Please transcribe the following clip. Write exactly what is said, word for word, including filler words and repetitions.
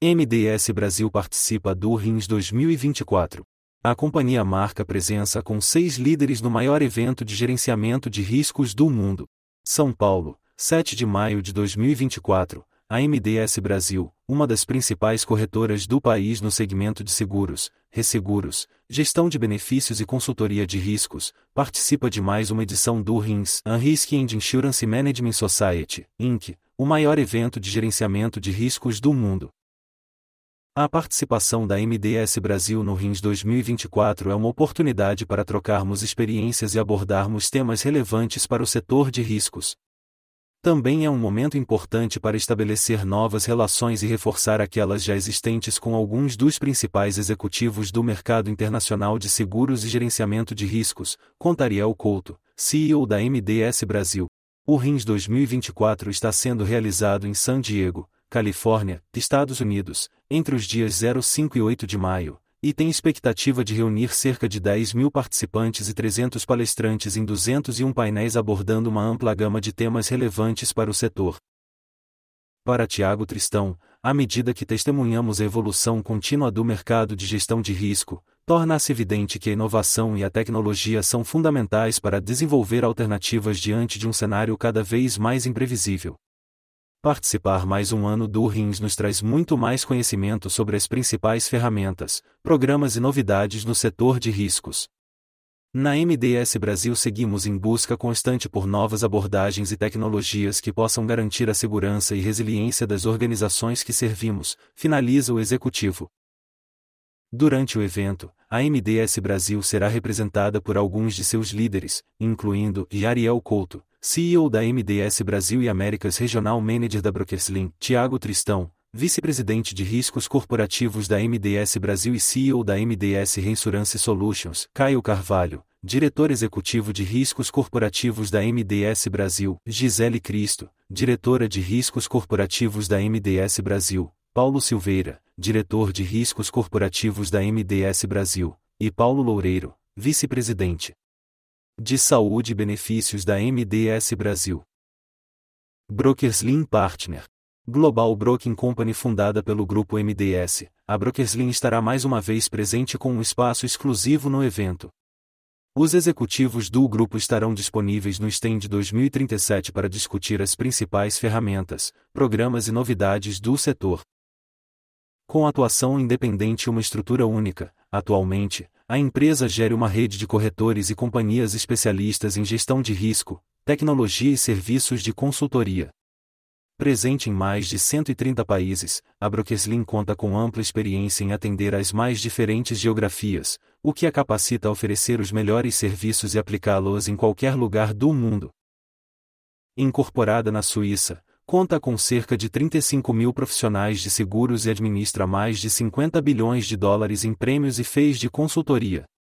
M D S Brasil participa do R I N S dois mil e vinte e quatro. A companhia marca presença com seis líderes no maior evento de gerenciamento de riscos do mundo. São Paulo, sete de maio de dois mil e vinte e quatro. A M D S Brasil, uma das principais corretoras do país no segmento de seguros, resseguros, gestão de benefícios e consultoria de riscos, participa de mais uma edição do R I N S, Risk and Insurance Management Society, Incorporated, o maior evento de gerenciamento de riscos do mundo. A participação da M D S Brasil no R I N S dois mil e vinte e quatro é uma oportunidade para trocarmos experiências e abordarmos temas relevantes para o setor de riscos. Também é um momento importante para estabelecer novas relações e reforçar aquelas já existentes com alguns dos principais executivos do mercado internacional de seguros e gerenciamento de riscos, conta Ariel Couto, C E O da M D S Brasil. O R I N S dois mil e vinte e quatro está sendo realizado em San Diego, Califórnia, Estados Unidos, entre os dias zero, cinco e oito de maio, e tem expectativa de reunir cerca de dez mil participantes e trezentos palestrantes em duzentos e um painéis abordando uma ampla gama de temas relevantes para o setor. Para Tiago Tristão, à medida que testemunhamos a evolução contínua do mercado de gestão de risco, torna-se evidente que a inovação e a tecnologia são fundamentais para desenvolver alternativas diante de um cenário cada vez mais imprevisível. Participar mais um ano do R I N S nos traz muito mais conhecimento sobre as principais ferramentas, programas e novidades no setor de riscos. Na M D S Brasil seguimos em busca constante por novas abordagens e tecnologias que possam garantir a segurança e resiliência das organizações que servimos, finaliza o executivo. Durante o evento, a M D S Brasil será representada por alguns de seus líderes, incluindo Ariel Couto, C E O da M D S Brasil e Américas Regional Manager da Brokerslin, Tiago Tristão, Vice-Presidente de Riscos Corporativos da M D S Brasil e C E O da M D S Reinsurance Solutions, Caio Carvalho, Diretor Executivo de Riscos Corporativos da M D S Brasil, Gisele Cristo, Diretora de Riscos Corporativos da M D S Brasil, Paulo Silveira, Diretor de Riscos Corporativos da M D S Brasil, e Paulo Loureiro, Vice-Presidente de Saúde e Benefícios da M D S Brasil. Brokerslin Partner Global Broking Company fundada pelo Grupo M D S, a Brokerslin estará mais uma vez presente com um espaço exclusivo no evento. Os executivos do grupo estarão disponíveis no Stand dois mil e trinta e sete para discutir as principais ferramentas, programas e novidades do setor. Com atuação independente e uma estrutura única, atualmente, a empresa gera uma rede de corretores e companhias especialistas em gestão de risco, tecnologia e serviços de consultoria. Presente em mais de cento e trinta países, a Brokerslin conta com ampla experiência em atender às mais diferentes geografias, o que a capacita a oferecer os melhores serviços e aplicá-los em qualquer lugar do mundo. Incorporada na Suíça, conta com cerca de trinta e cinco mil profissionais de seguros e administra mais de cinquenta bilhões de dólares em prêmios e feios de consultoria.